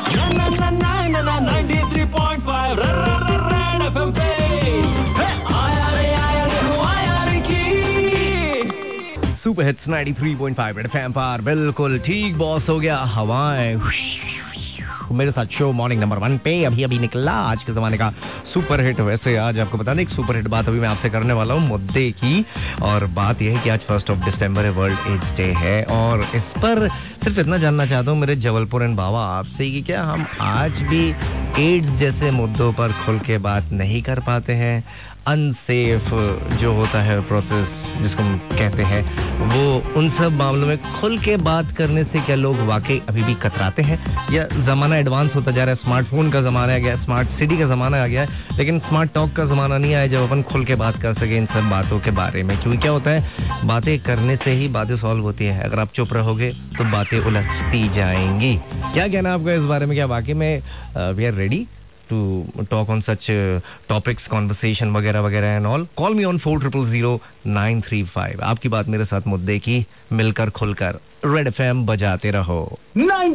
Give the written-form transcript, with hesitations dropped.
93.5 red FM पे आया रे देखो आया रे की सुपर हिट्स 93.5 रेड एफएम पर बिल्कुल ठीक बॉस हो गया हवाएं मेरे साथ शो मॉर्निंग नंबर 1 पे अभी निकला आज के जमाने का सुपर हिट। वैसे आज आपको बता दें एक सुपर हिट बात अभी मैं आपसे करने वाला हूँ मुद्दे की, और बात यह है कि आज 1 दिसंबर है, वर्ल्ड एड्स डे है, और इस पर सिर्फ इतना जानना चाहता हूँ मेरे जबलपुर एंड बाबा आपसे कि क्या हम आज भी एड्स जैसे मुद्दों पर खुल के बात नहीं कर पाते हैं। अनसेफ जो होता है प्रोसेस जिसको हम कहते हैं, वो उन सब मामलों में खुल के बात करने से क्या लोग वाकई अभी भी कतराते हैं, या जमाना एडवांस होता जा रहा है, स्मार्टफोन का जमाना आ गया, स्मार्ट सिटी का जमाना आ गया है, लेकिन स्मार्ट टॉक का जमाना नहीं आया जब अपन खुल के बात कर सके इन सब बातों के बारे में। क्योंकि क्या होता है, बातें करने से ही बातें सॉल्व होती है, अगर आप चुप रहोगे तो बातें उलझती जाएंगी। क्या कहना आपका इस बारे में, क्या वाकई में we are ready to talk on such topics, conversation वगैरह वगैरह and all? Call me on 400935। आपकी बात मेरे साथ मुद्दे की, मिलकर खुलकर रेड एफएम बजाते रहो।